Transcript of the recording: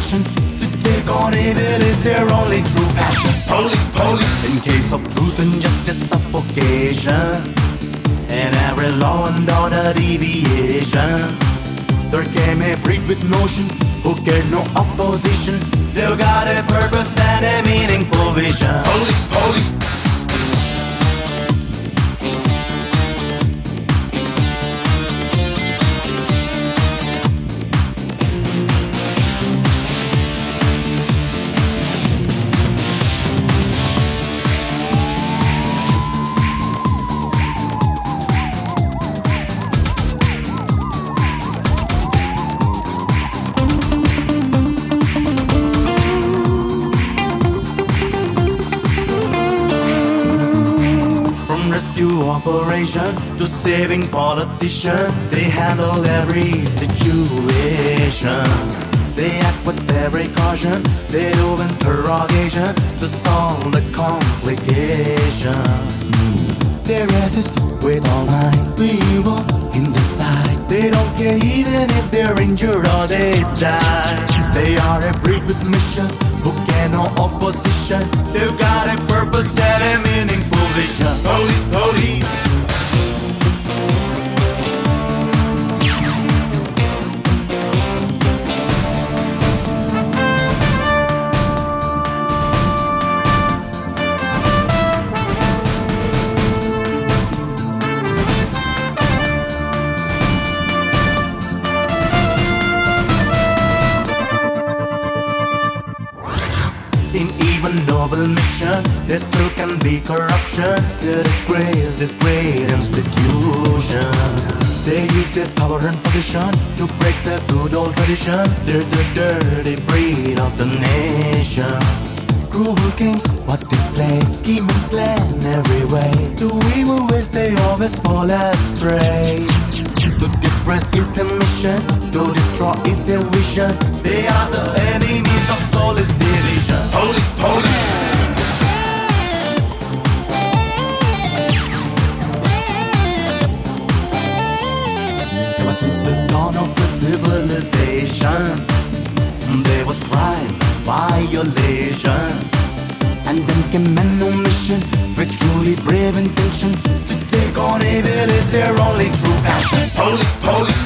action. To take on evil is their only true passion. Police, police, in case of truth and justice suffocation, and every law and order deviation. There came a breed with notion who cared no opposition. They've got a purpose and a meaningful vision. Police, police. Rescue operation to saving politician, they handle every situation. They act with every caution, they do interrogation to solve the complication. They resist with all might, the evil in the sight. They don't care even if they're injured or they die. They are a breed with mission who care no opposition. They've got a purpose and a meaningful vision. Police, police. In even noble mission, there still can be corruption. The disgrace, this great institution. They use their power and position to break the good old tradition. They're the dirty breed of the nation. Cruel games, what they play, scheme and plan every way. To evil ways they always fall astray. To disgrace is their mission, to destroy is their vision. They are the enemies of flawless division. Police, police. Ever since the dawn of the civilization, there was crime, violation, and then came men on mission with truly brave intention. To take on evil is their only true passion. Police, police.